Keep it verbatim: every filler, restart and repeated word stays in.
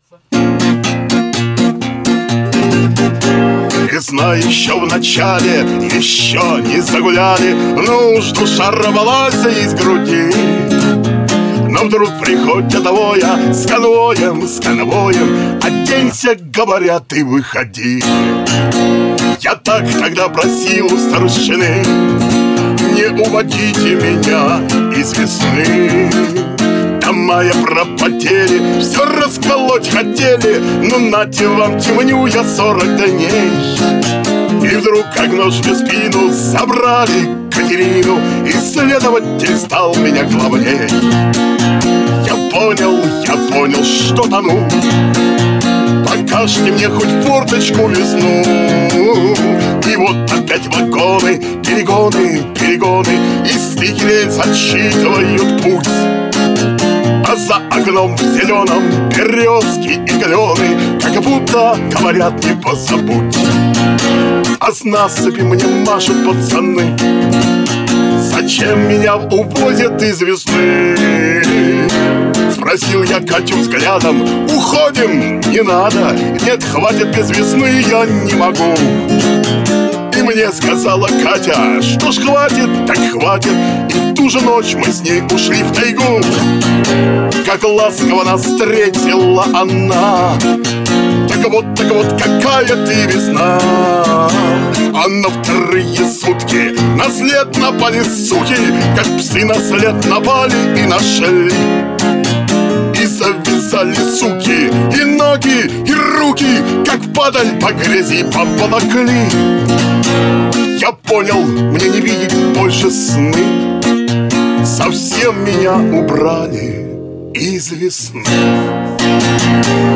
Весна еще в начале, еще не загуляли, ну уж душа рвалась из груди. Но вдруг приходит двое с конвоем, с конвоем: оденься, говорят, и выходи. Я так тогда просил у старшины: не уводите меня из весны. Дома я пропотели, все расколоть хотели, ну нате вам, темню я сорок дней. И вдруг, как нож в спину, забрали Катерину, и следователь стал меня главней. Я понял, я понял, что тону. Покажите мне хоть форточку весну. И вот опять вагоны, перегоны, перегоны, и стихи отсчитывают путь. А за окном в зеленом березки и клены, как будто говорят: не позабудь. А с насыпи мне машут пацаны: зачем меня увозят из весны? Спросил я Катю взглядом: уходим, не надо. Нет, хватит, без весны я не могу. И мне сказала Катя: что ж, хватит, так хватит. И в ту же ночь мы с ней ушли в тайгу. Как ласково нас встретила она. Так вот, так вот, какая ты весна. А на вторые сутки на след напали суки, как псы на след напали и нашли. И завязали суки и ноги, и руки, как падаль по грязи поволокли. Я понял, мне не видеть больше сны. Совсем меня убрали из весны.